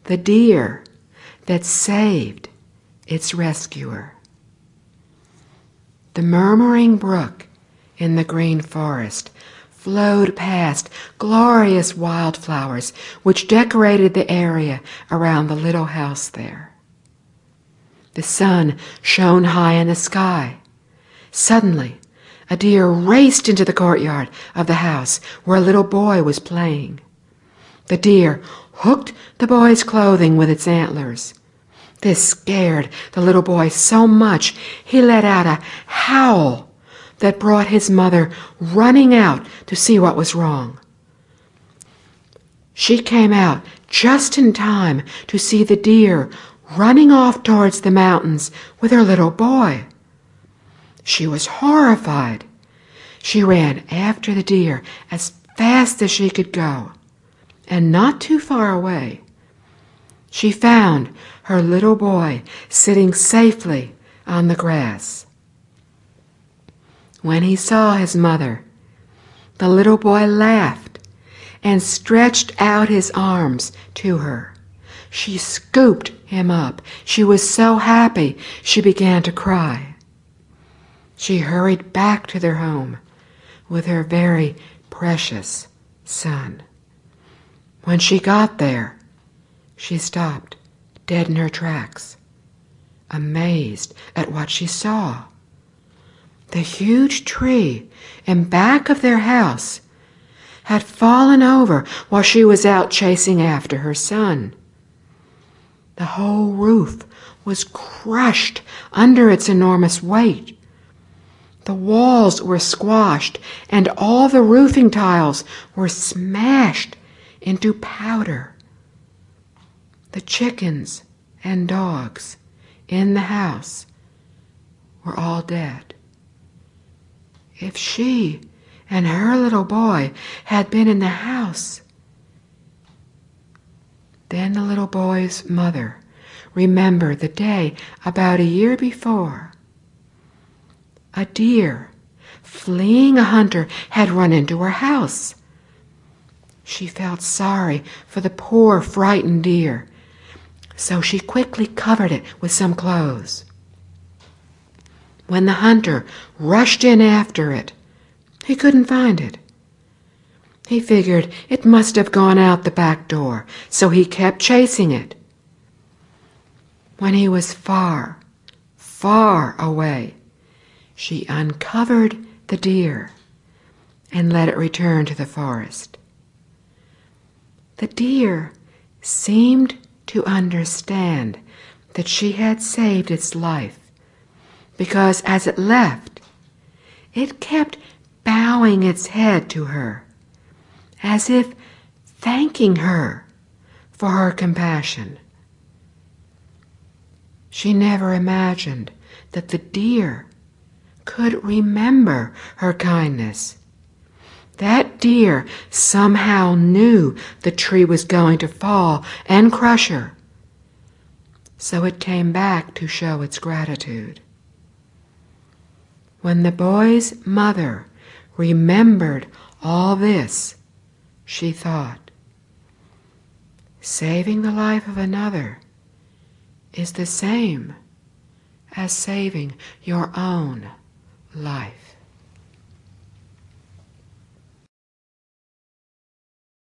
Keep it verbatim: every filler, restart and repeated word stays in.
the deer that saved its rescuer. The murmuring brook in the green forest flowed past glorious wildflowers which decorated the area around the little house there. The sun shone high in the sky. Suddenly, a deer raced into the courtyard of the house where a little boy was playing. The deer hooked the boy's clothing with its antlers. This scared the little boy so much he let out a howl that brought his mother running out to see what was wrong. She came out just in time to see the deer running off towards the mountains with her little boy. She was horrified. She ran after the deer as fast as she could go, and not too far away, she found her little boy sitting safely on the grass. When he saw his mother, the little boy laughed and stretched out his arms to her. She scooped him up. She was so happy she began to cry. She hurried back to their home with her very precious son. When she got there, she stopped dead in her tracks, amazed at what she saw. The huge tree in back of their house had fallen over while she was out chasing after her son. The whole roof was crushed under its enormous weight. The walls were squashed, and all the roofing tiles were smashed into powder. The chickens and dogs in the house were all dead. If she and her little boy had been in the house, then the little boy's mother remembered the day about a year before. A deer, fleeing a hunter, had run into her house. She felt sorry for the poor frightened deer, so she quickly covered it with some clothes. When the hunter rushed in after it, he couldn't find it. He figured it must have gone out the back door, so he kept chasing it. When he was far, far away, she uncovered the deer and let it return to the forest. The deer seemed to understand that she had saved its life, because as it left, it kept bowing its head to her, as if thanking her for her compassion. She never imagined that the deer could remember her kindness. That deer somehow knew the tree was going to fall and crush her, so it came back to show its gratitude. When the boy's mother remembered all this, she thought, saving the life of another is the same as saving your own life.